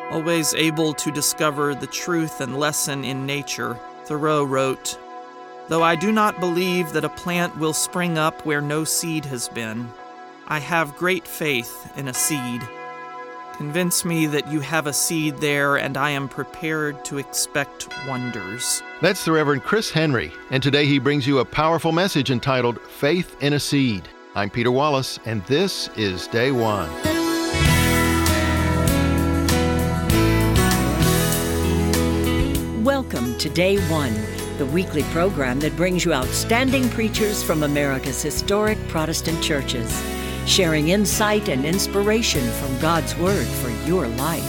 Always able to discover the truth and lesson in nature, Thoreau wrote, "Though I do not believe that a plant will spring up where no seed has been, I have great faith in a seed. Convince me that you have a seed there, and I am prepared to expect wonders." That's the Reverend Chris Henry, and today he brings you a powerful message entitled Faith in a Seed. I'm Peter Wallace, and this is Day One. Welcome to Day One, the weekly program that brings you outstanding preachers from America's historic Protestant churches, sharing insight and inspiration from God's Word for your life.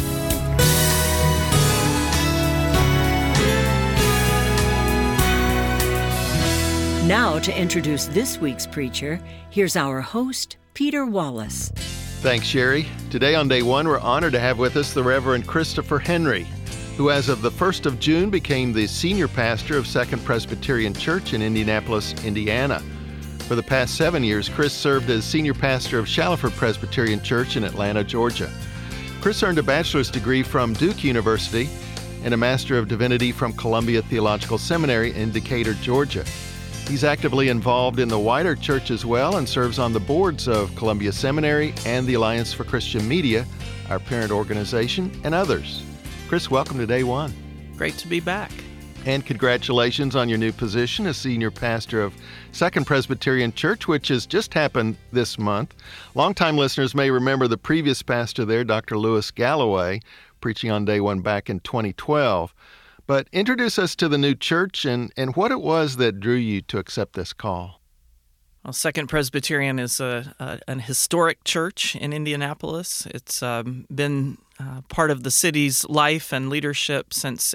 Now, to introduce this week's preacher, here's our host, Peter Wallace. Thanks, Sherry. Today on Day One, we're honored to have with us the Reverend Christopher Henry, who as of the 1st of June became the senior pastor of Second Presbyterian Church in Indianapolis, Indiana. For the past 7 years, Chris served as senior pastor of Shallowford Presbyterian Church in Atlanta, Georgia. Chris earned a bachelor's degree from Duke University and a Master of Divinity from Columbia Theological Seminary in Decatur, Georgia. He's actively involved in the wider church as well and serves on the boards of Columbia Seminary and the Alliance for Christian Media, our parent organization, and others. Chris, welcome to Day One. Great to be back. And congratulations on your new position as senior pastor of Second Presbyterian Church, which has just happened this month. Longtime listeners may remember the previous pastor there, Dr. Louis Galloway, preaching on Day One back in 2012. But introduce us to the new church and what it was that drew you to accept this call. Well, Second Presbyterian is an historic church in Indianapolis. It's been part of the city's life and leadership since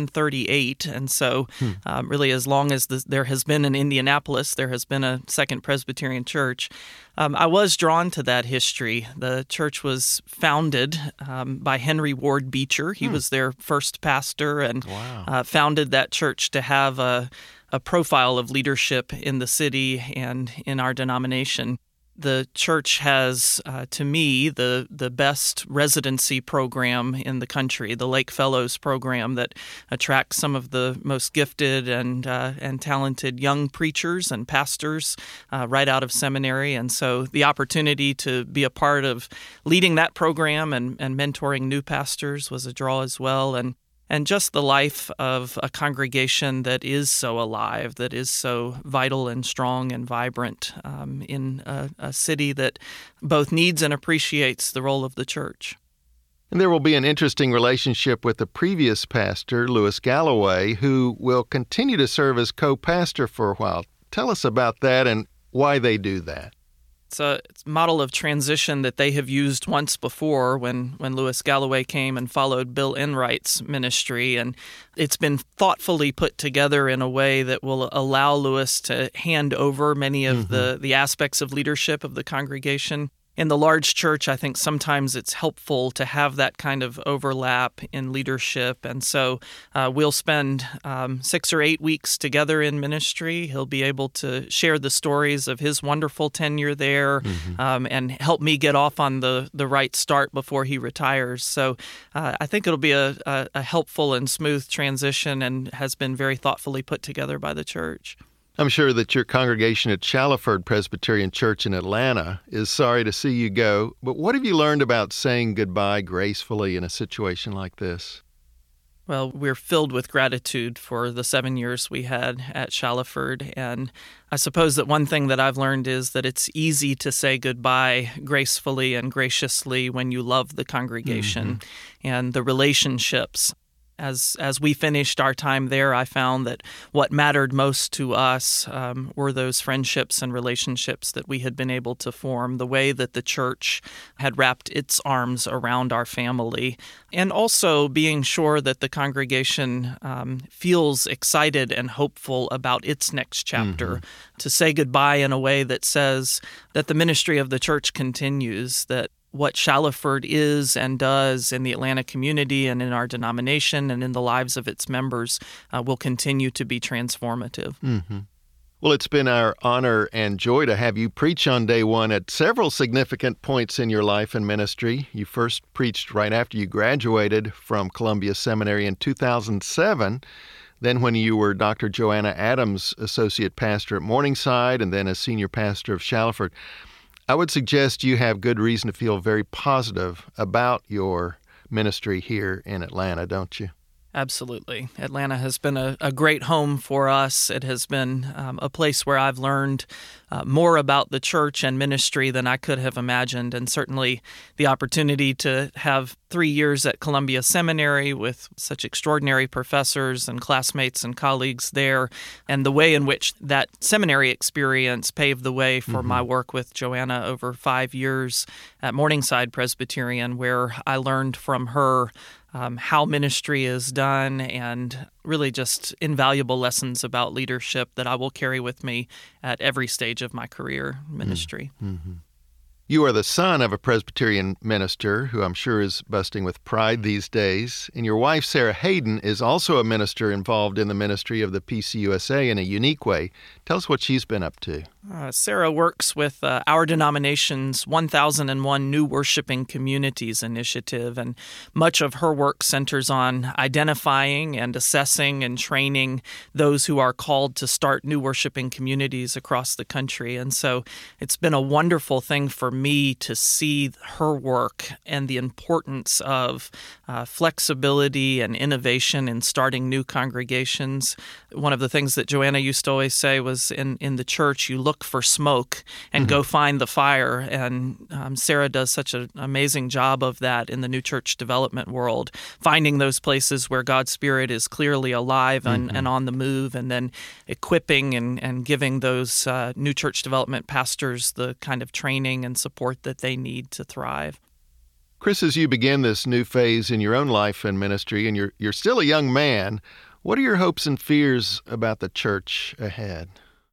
1838, and so really as long as there has been an Indianapolis, there has been a Second Presbyterian Church. I was drawn to that history. The church was founded by Henry Ward Beecher. He was their first pastor and founded that church to have a profile of leadership in the city and in our denomination. The church has, to me, the best residency program in the country, the Lake Fellows program that attracts some of the most gifted and talented young preachers and pastors right out of seminary. And so the opportunity to be a part of leading that program and mentoring new pastors was a draw as well. And just the life of a congregation that is so alive, that is so vital and strong and vibrant in a city that both needs and appreciates the role of the church. And there will be an interesting relationship with the previous pastor, Louis Galloway, who will continue to serve as co-pastor for a while. Tell us about that and why they do that. It's a model of transition that they have used once before when Louis Galloway came and followed Bill Enright's ministry. And it's been thoughtfully put together in a way that will allow Louis to hand over many of the aspects of leadership of the congregation. In the large church, I think sometimes it's helpful to have that kind of overlap in leadership. And so we'll spend 6 or 8 weeks together in ministry. He'll be able to share the stories of his wonderful tenure there and help me get off on the right start before he retires. So I think it'll be a helpful and smooth transition and has been very thoughtfully put together by the church. I'm sure that your congregation at Shallowford Presbyterian Church in Atlanta is sorry to see you go, but what have you learned about saying goodbye gracefully in a situation like this? Well, we're filled with gratitude for the 7 years we had at Shallowford, and I suppose that one thing that I've learned is that it's easy to say goodbye gracefully and graciously when you love the congregation and the relationships. As we finished our time there, I found that what mattered most to us were those friendships and relationships that we had been able to form, the way that the church had wrapped its arms around our family, and also being sure that the congregation feels excited and hopeful about its next chapter, to say goodbye in a way that says that the ministry of the church continues, that what Shallowford is and does in the Atlanta community and in our denomination and in the lives of its members will continue to be transformative. Well, it's been our honor and joy to have you preach on day one at several significant points in your life and ministry. You first preached right after you graduated from Columbia Seminary in 2007. Then when you were Dr. Joanna Adams' associate pastor at Morningside and then as senior pastor of Shallowford. I would suggest you have good reason to feel very positive about your ministry here in Atlanta, don't you? Absolutely. Atlanta has been a great home for us. It has been a place where I've learned more about the church and ministry than I could have imagined, and certainly the opportunity to have 3 years at Columbia Seminary with such extraordinary professors and classmates and colleagues there, and the way in which that seminary experience paved the way for my work with Joanna over 5 years at Morningside Presbyterian, where I learned from her how ministry is done, and really just invaluable lessons about leadership that I will carry with me at every stage of my career ministry. Mm-hmm. You are the son of a Presbyterian minister who I'm sure is busting with pride these days, and your wife, Sarah Hayden, is also a minister involved in the ministry of the PCUSA in a unique way. Tell us what she's been up to. Sarah works with our denomination's 1001 New Worshiping Communities initiative, and much of her work centers on identifying and assessing and training those who are called to start new worshiping communities across the country. And so it's been a wonderful thing for me to see her work and the importance of flexibility and innovation in starting new congregations. One of the things that Joanna used to always say was in the church, you look for smoke and go find the fire. And Sarah does such an amazing job of that in the new church development world, finding those places where God's Spirit is clearly alive and on the move, and then equipping and giving those new church development pastors the kind of training and support that they need to thrive. Chris, as you begin this new phase in your own life and ministry, and you're still a young man, what are your hopes and fears about the church ahead?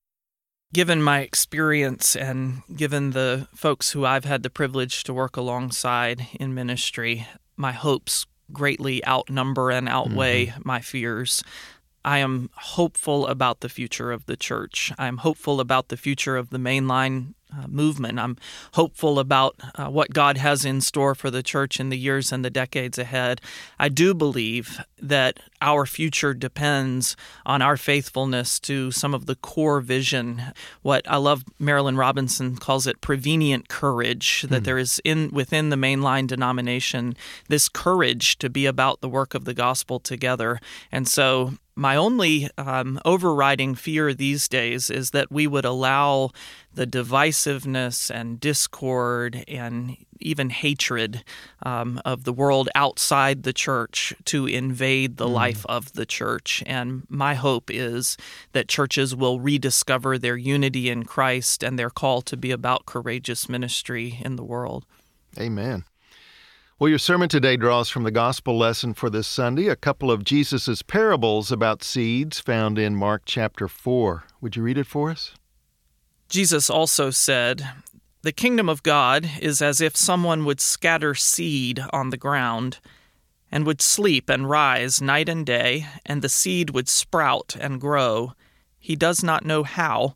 Given my experience and given the folks who I've had the privilege to work alongside in ministry, my hopes greatly outnumber and outweigh my fears. I am hopeful about the future of the church. I'm hopeful about the future of the mainline movement. I'm hopeful about what God has in store for the church in the years and the decades ahead. I do believe that our future depends on our faithfulness to some of the core vision. What I love, Marilyn Robinson calls it prevenient courage, that there is within the mainline denomination this courage to be about the work of the gospel together. And so my only overriding fear these days is that we would allow the divisiveness and discord and even hatred of the world outside the church to invade the life of the church. And my hope is that churches will rediscover their unity in Christ and their call to be about courageous ministry in the world. Amen. Well, your sermon today draws from the gospel lesson for this Sunday, a couple of Jesus' parables about seeds found in Mark chapter 4. Would you read it for us? Jesus also said, "The kingdom of God is as if someone would scatter seed on the ground, and would sleep and rise night and day, and the seed would sprout and grow. He does not know how.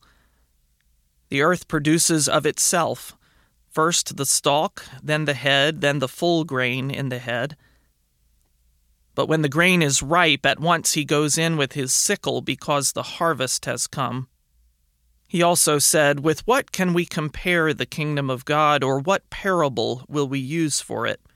The earth produces of itself, first the stalk, then the head, then the full grain in the head. But when the grain is ripe, at once he goes in with his sickle because the harvest has come." He also said, "With what can we compare the kingdom of God, or what parable will we use for it?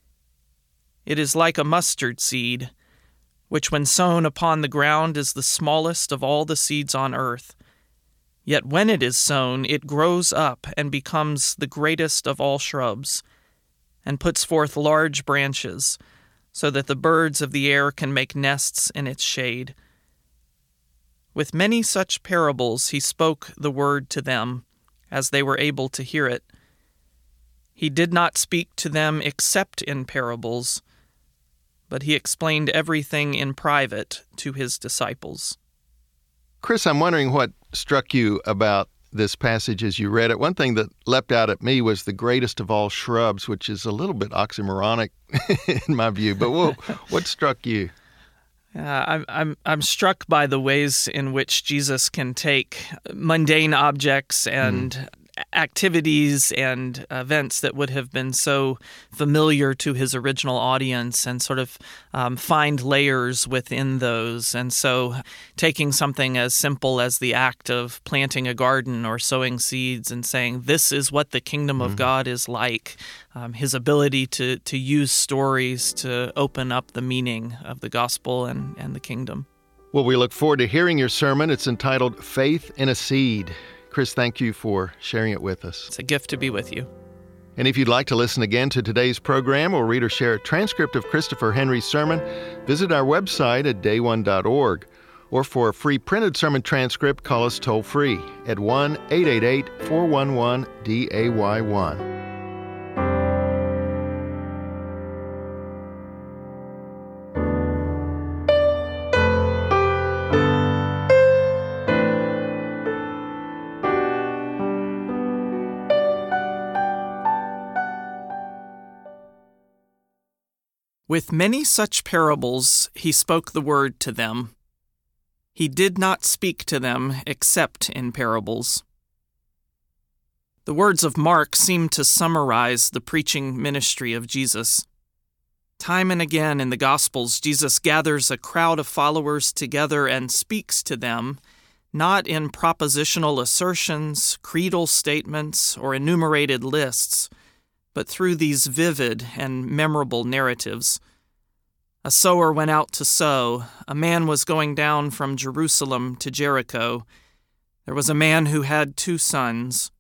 It is like a mustard seed, which when sown upon the ground is the smallest of all the seeds on earth. Yet when it is sown, it grows up and becomes the greatest of all shrubs, and puts forth large branches, so that the birds of the air can make nests in its shade." With many such parables he spoke the word to them, as they were able to hear it. He did not speak to them except in parables, but he explained everything in private to his disciples. Chris, I'm wondering what struck you about this passage as you read it. One thing that leapt out at me was the greatest of all shrubs, which is a little bit oxymoronic in my view, but what struck you? I'm struck by the ways in which Jesus can take mundane objects and activities and events that would have been so familiar to his original audience and sort of find layers within those. And so taking something as simple as the act of planting a garden or sowing seeds and saying, this is what the kingdom of God is like, his ability to use stories to open up the meaning of the gospel and the kingdom. Well, we look forward to hearing your sermon. It's entitled Faith in a Seed. Chris, thank you for sharing it with us. It's a gift to be with you. And if you'd like to listen again to today's program or read or share a transcript of Christopher Henry's sermon, visit our website at dayone.org. Or for a free printed sermon transcript, call us toll-free at 1-888-411-DAY1. With many such parables he spoke the word to them. He did not speak to them except in parables. The words of Mark seem to summarize the preaching ministry of Jesus. Time and again in the Gospels, Jesus gathers a crowd of followers together and speaks to them, not in propositional assertions, creedal statements, or enumerated lists, but through these vivid and memorable narratives. A sower went out to sow. A man was going down from Jerusalem to Jericho. There was a man who had 2 sons.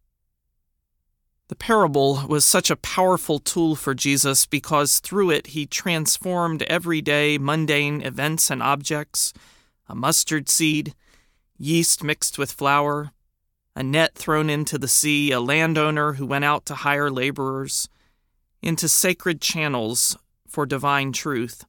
The parable was such a powerful tool for Jesus because through it he transformed everyday mundane events and objects, a mustard seed, yeast mixed with flour, a net thrown into the sea, a landowner who went out to hire laborers, into sacred channels for divine truth.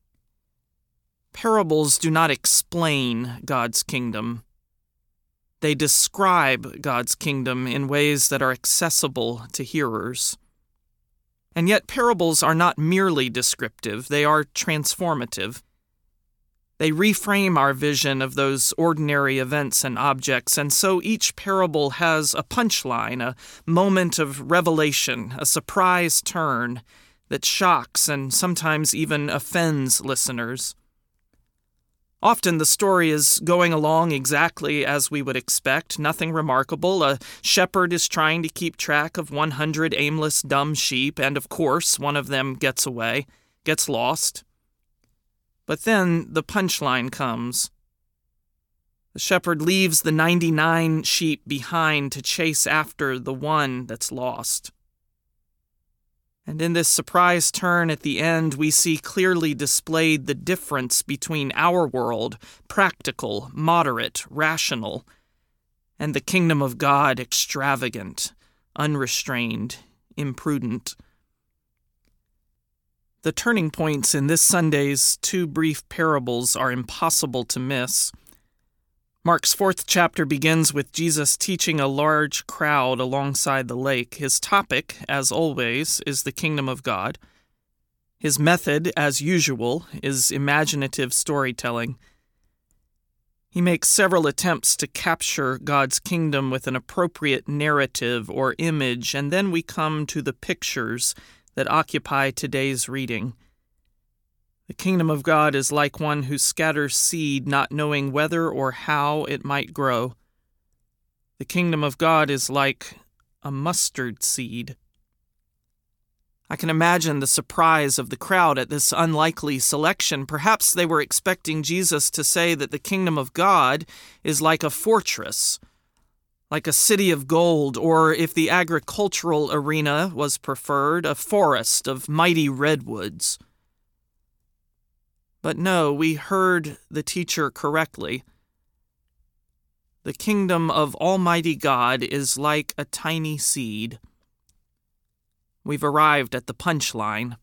Parables do not explain God's kingdom. They describe God's kingdom in ways that are accessible to hearers. And yet parables are not merely descriptive, they are transformative. They reframe our vision of those ordinary events and objects, and so each parable has a punchline, a moment of revelation, a surprise turn that shocks and sometimes even offends listeners. Often the story is going along exactly as we would expect, nothing remarkable. A shepherd is trying to keep track of 100 aimless, dumb sheep, and of course one of them gets away, gets lost. But then the punchline comes. The shepherd leaves the 99 sheep behind to chase after the one that's lost. And in this surprise turn at the end, we see clearly displayed the difference between our world, practical, moderate, rational, and the kingdom of God, extravagant, unrestrained, imprudent. The turning points in this Sunday's 2 brief parables are impossible to miss. Mark's 4th chapter begins with Jesus teaching a large crowd alongside the lake. His topic, as always, is the kingdom of God. His method, as usual, is imaginative storytelling. He makes several attempts to capture God's kingdom with an appropriate narrative or image, and then we come to the pictures that occupy today's reading. The kingdom of God is like one who scatters seed, not knowing whether or how it might grow. The kingdom of God is like a mustard seed. I can imagine the surprise of the crowd at this unlikely selection. Perhaps they were expecting Jesus to say that the kingdom of God is like a fortress, like a city of gold, or if the agricultural arena was preferred, a forest of mighty redwoods. But no, we heard the teacher correctly. The kingdom of Almighty God is like a tiny seed. We've arrived at the punchline.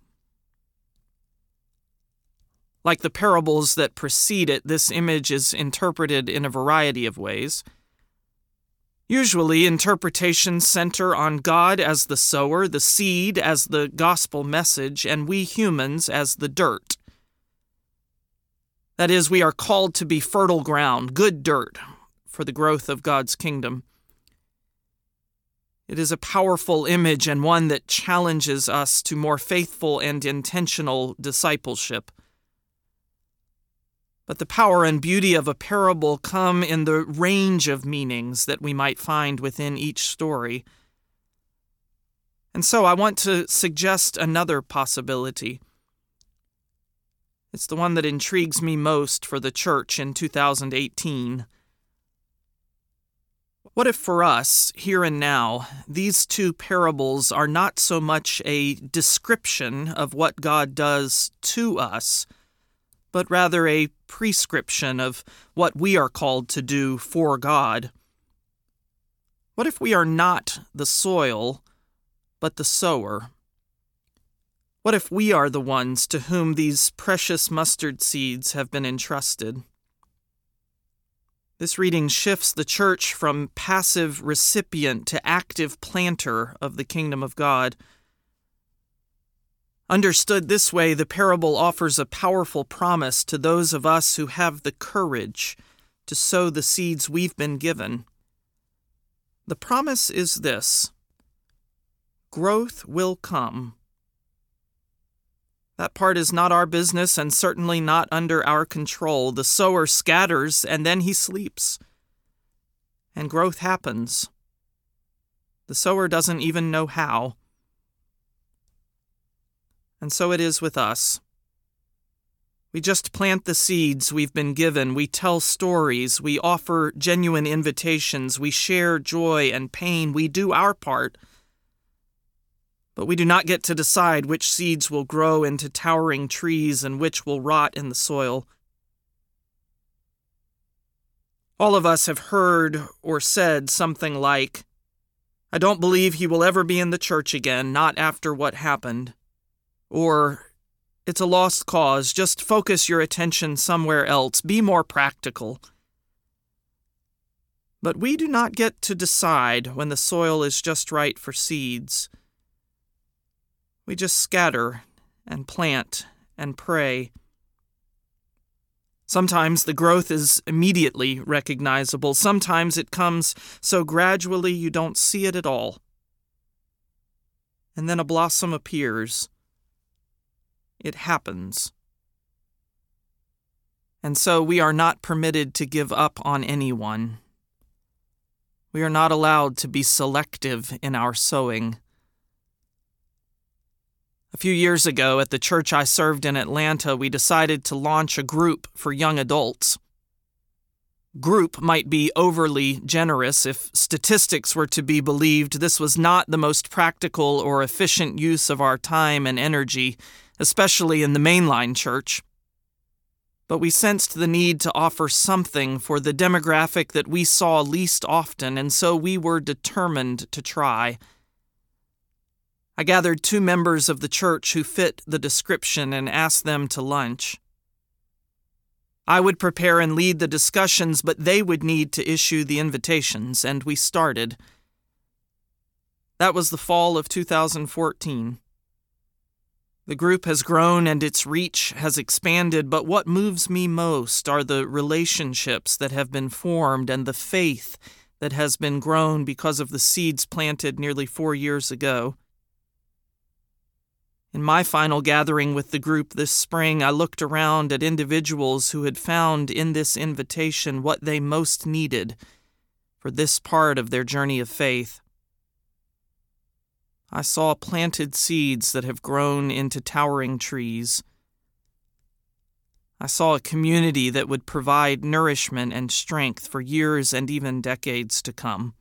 Like the parables that precede it, this image is interpreted in a variety of ways. Usually, interpretations center on God as the sower, the seed as the gospel message, and we humans as the dirt. That is, we are called to be fertile ground, good dirt, for the growth of God's kingdom. It is a powerful image and one that challenges us to more faithful and intentional discipleship. But the power and beauty of a parable come in the range of meanings that we might find within each story. And so I want to suggest another possibility. It's the one that intrigues me most for the church in 2018. What if for us, here and now, these two parables are not so much a description of what God does to us, but rather a prescription of what we are called to do for God? What if we are not the soil, but the sower? What if we are the ones to whom these precious mustard seeds have been entrusted? This reading shifts the church from passive recipient to active planter of the kingdom of God. Understood this way, the parable offers a powerful promise to those of us who have the courage to sow the seeds we've been given. The promise is this: growth will come. That part is not our business and certainly not under our control. The sower scatters and then he sleeps. And growth happens. The sower doesn't even know how. And so it is with us. We just plant the seeds we've been given. We tell stories. We offer genuine invitations. We share joy and pain. We do our part. But we do not get to decide which seeds will grow into towering trees and which will rot in the soil. All of us have heard or said something like, "I don't believe he will ever be in the church again, not after what happened." Or, "It's a lost cause, just focus your attention somewhere else, be more practical." But we do not get to decide when the soil is just right for seeds. We just scatter and plant and pray. Sometimes the growth is immediately recognizable. Sometimes it comes so gradually you don't see it at all. And then a blossom appears. It happens. And so we are not permitted to give up on anyone. We are not allowed to be selective in our sowing. A few years ago, at the church I served in Atlanta, we decided to launch a group for young adults. Group might be overly generous. If statistics were to be believed, this was not the most practical or efficient use of our time and energy, especially in the mainline church. But we sensed the need to offer something for the demographic that we saw least often, and so we were determined to try. I gathered 2 members of the church who fit the description and asked them to lunch. I would prepare and lead the discussions, but they would need to issue the invitations, and we started. That was the fall of 2014. The group has grown and its reach has expanded, but what moves me most are the relationships that have been formed and the faith that has been grown because of the seeds planted nearly 4 years ago. In my final gathering with the group this spring, I looked around at individuals who had found in this invitation what they most needed for this part of their journey of faith. I saw planted seeds that have grown into towering trees. I saw a community that would provide nourishment and strength for years and even decades to come.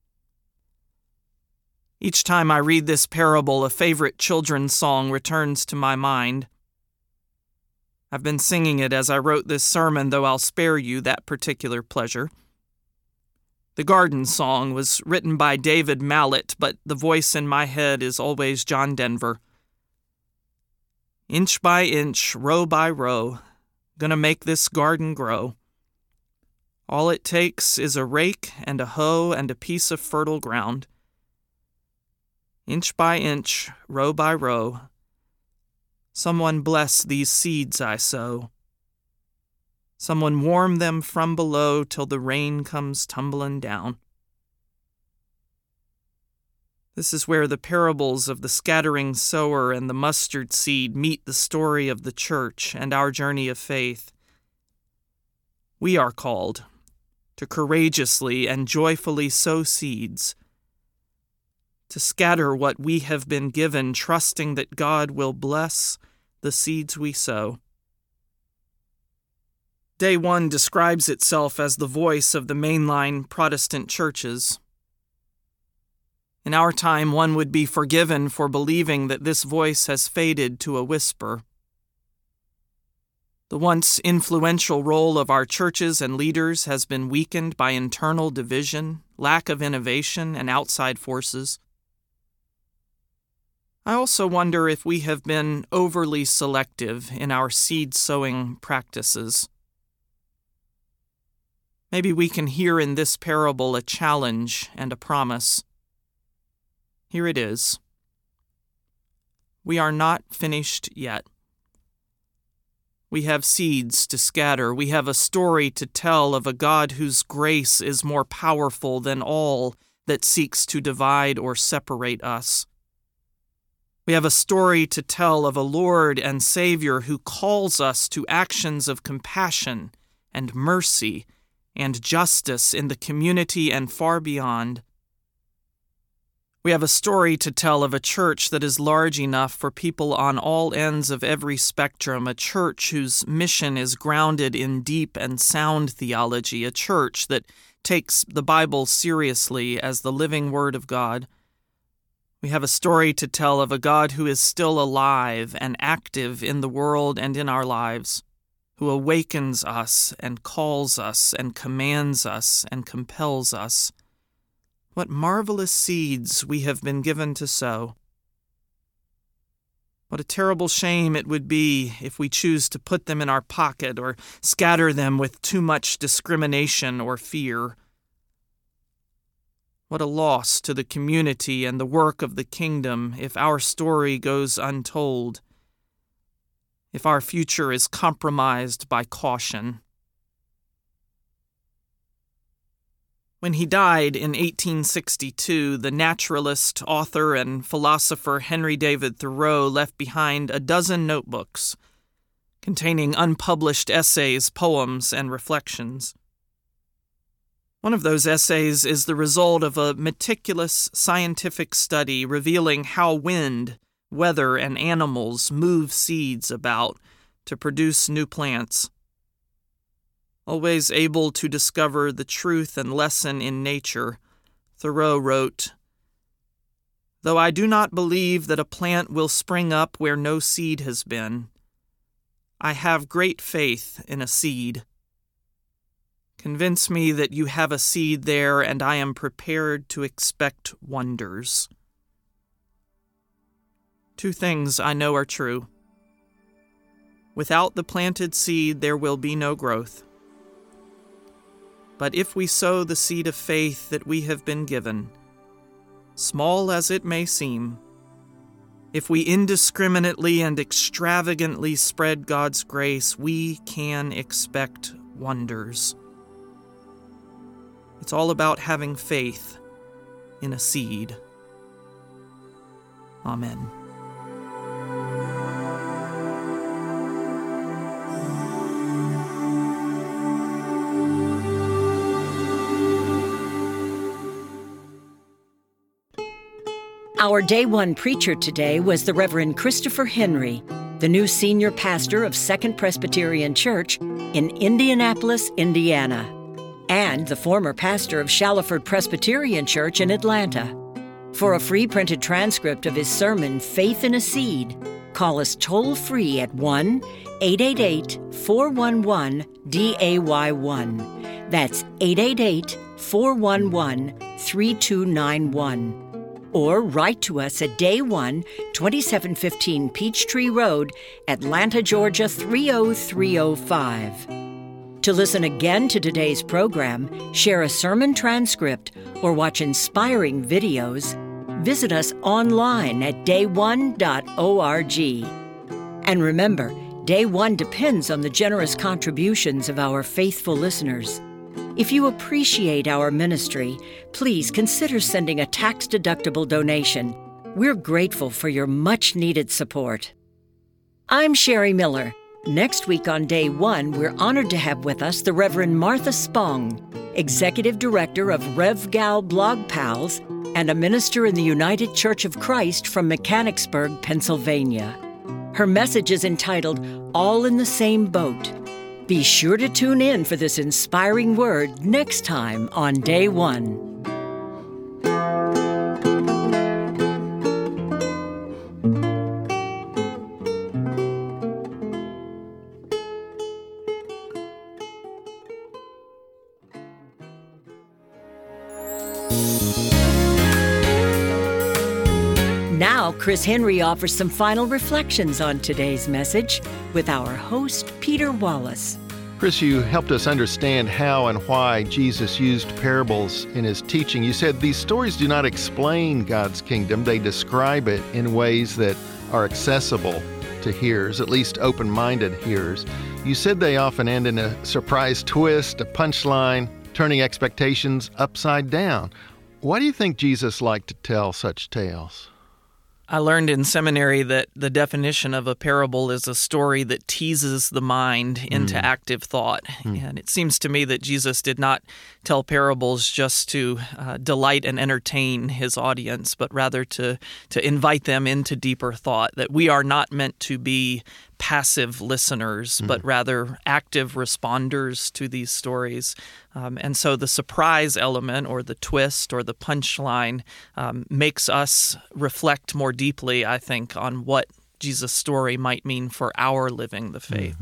Each time I read this parable, a favorite children's song returns to my mind. I've been singing it as I wrote this sermon, though I'll spare you that particular pleasure. The Garden Song was written by David Mallet, but the voice in my head is always John Denver. Inch by inch, row by row, gonna make this garden grow. All it takes is a rake and a hoe and a piece of fertile ground. Inch by inch, row by row, someone bless these seeds I sow. Someone warm them from below till the rain comes tumbling down. This is where the parables of the scattering sower and the mustard seed meet the story of the church and our journey of faith. We are called to courageously and joyfully sow seeds, to scatter what we have been given, trusting that God will bless the seeds we sow. Day One describes itself as the voice of the mainline Protestant churches. In our time, one would be forgiven for believing that this voice has faded to a whisper. The once influential role of our churches and leaders has been weakened by internal division, lack of innovation, and outside forces. I also wonder if we have been overly selective in our seed-sowing practices. Maybe we can hear in this parable a challenge and a promise. Here it is. We are not finished yet. We have seeds to scatter. We have a story to tell of a God whose grace is more powerful than all that seeks to divide or separate us. We have a story to tell of a Lord and Savior who calls us to actions of compassion and mercy and justice in the community and far beyond. We have a story to tell of a church that is large enough for people on all ends of every spectrum, a church whose mission is grounded in deep and sound theology, a church that takes the Bible seriously as the living Word of God. We have a story to tell of a God who is still alive and active in the world and in our lives, who awakens us and calls us and commands us and compels us. What marvelous seeds we have been given to sow. What a terrible shame it would be if we choose to put them in our pocket or scatter them with too much discrimination or fear. What a loss to the community and the work of the kingdom if our story goes untold, if our future is compromised by caution. When he died in 1862, the naturalist, author, and philosopher Henry David Thoreau left behind a dozen notebooks containing unpublished essays, poems, and reflections. One of those essays is the result of a meticulous scientific study revealing how wind, weather, and animals move seeds about to produce new plants. Always able to discover the truth and lesson in nature, Thoreau wrote, "Though I do not believe that a plant will spring up where no seed has been, I have great faith in a seed. Convince me that you have a seed there, and I am prepared to expect wonders." Two things I know are true. Without the planted seed, there will be no growth. But if we sow the seed of faith that we have been given, small as it may seem, if we indiscriminately and extravagantly spread God's grace, we can expect wonders. It's all about having faith in a seed. Amen. Our Day One preacher today was the Reverend Christopher Henry, the new senior pastor of Second Presbyterian Church in Indianapolis, Indiana, and the former pastor of Shallowford Presbyterian Church in Atlanta. For a free printed transcript of his sermon, Faith in a Seed, call us toll-free at 1-888-411-DAY1. That's 888-411-3291. Or write to us at Day One, 2715 Peachtree Road, Atlanta, Georgia 30305. To listen again to today's program, share a sermon transcript, or watch inspiring videos, visit us online at day1.org. And remember, Day One depends on the generous contributions of our faithful listeners. If you appreciate our ministry, please consider sending a tax-deductible donation. We're grateful for your much-needed support. I'm Sherry Miller. Next week on Day One, we're honored to have with us the Reverend Martha Spong, Executive Director of RevGal Blog Pals and a minister in the United Church of Christ from Mechanicsburg, Pennsylvania. Her message is entitled, All in the Same Boat. Be sure to tune in for this inspiring word next time on Day One. Now, Chris Henry offers some final reflections on today's message with our host, Peter Wallace. Chris, you helped us understand how and why Jesus used parables in his teaching. You said these stories do not explain God's kingdom. They describe it in ways that are accessible to hearers, at least open-minded hearers. You said they often end in a surprise twist, a punchline, turning expectations upside down. Why do you think Jesus liked to tell such tales? I learned in seminary that the definition of a parable is a story that teases the mind into active thought. And it seems to me that Jesus did not tell parables just to delight and entertain his audience, but rather to invite them into deeper thought, that we are not meant to be passive listeners, but rather active responders to these stories. And so the surprise element or the twist or the punchline makes us reflect more deeply, I think, on what Jesus' story might mean for our living the faith.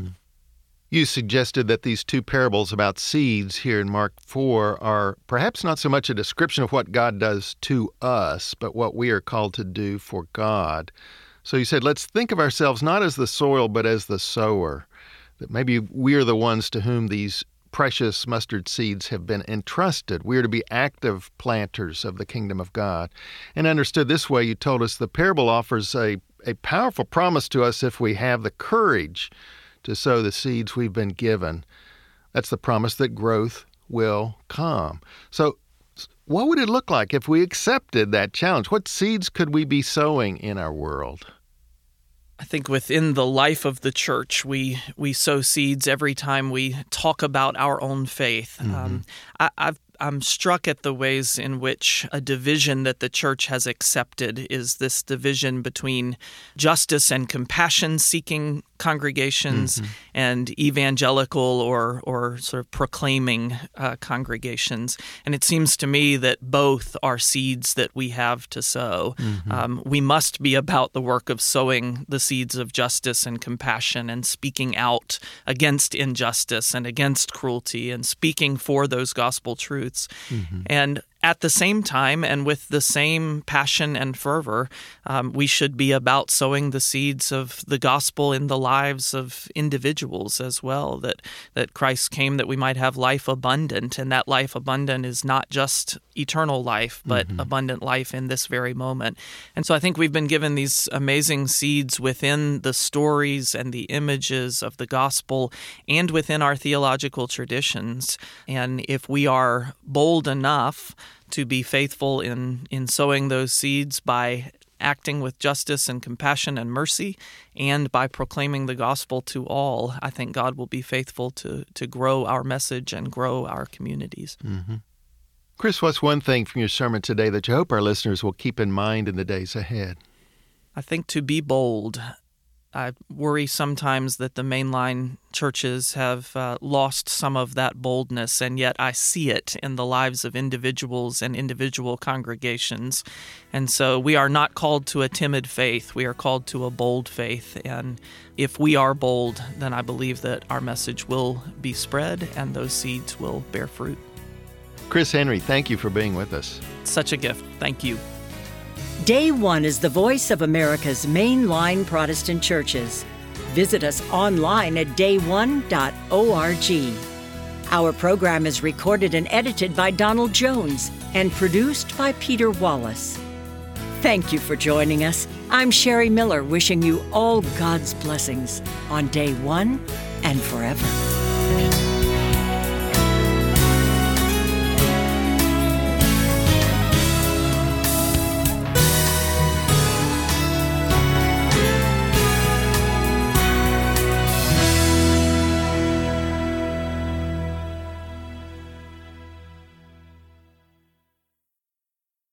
You suggested that these two parables about seeds here in Mark 4 are perhaps not so much a description of what God does to us, but what we are called to do for God. So you said, let's think of ourselves not as the soil, but as the sower, that maybe we're the ones to whom these precious mustard seeds have been entrusted. We're to be active planters of the kingdom of God. And understood this way, you told us the parable offers a powerful promise to us if we have the courage to sow the seeds we've been given. That's the promise that growth will come. So what would it look like if we accepted that challenge? What seeds could we be sowing in our world? I think within the life of the church, we sow seeds every time we talk about our own faith. I'm struck at the ways in which a division that the church has accepted is this division between justice and compassion-seeking congregations and evangelical or sort of proclaiming congregations. And it seems to me that both are seeds that we have to sow. We must be about the work of sowing the seeds of justice and compassion and speaking out against injustice and against cruelty and speaking for those gospel truths. And at the same time and with the same passion and fervor, we should be about sowing the seeds of the gospel in the lives of individuals as well, that Christ came that we might have life abundant, and that life abundant is not just eternal life, but abundant life in this very moment. And so I think we've been given these amazing seeds within the stories and the images of the gospel and within our theological traditions. And if we are bold enough to be faithful in sowing those seeds by acting with justice and compassion and mercy, and by proclaiming the gospel to all, I think God will be faithful to grow our message and grow our communities. Chris, what's one thing from your sermon today that you hope our listeners will keep in mind in the days ahead? I think to be bold. I worry sometimes that the mainline churches have lost some of that boldness, and yet I see it in the lives of individuals and individual congregations. And so we are not called to a timid faith. We are called to a bold faith. And if we are bold, then I believe that our message will be spread and those seeds will bear fruit. Chris Henry, thank you for being with us. Such a gift. Thank you. Day One is the voice of America's mainline Protestant churches. Visit us online at dayone.org. Our program is recorded and edited by Donald Jones and produced by Peter Wallace. Thank you for joining us. I'm Sherry Miller, wishing you all God's blessings on day one and forever.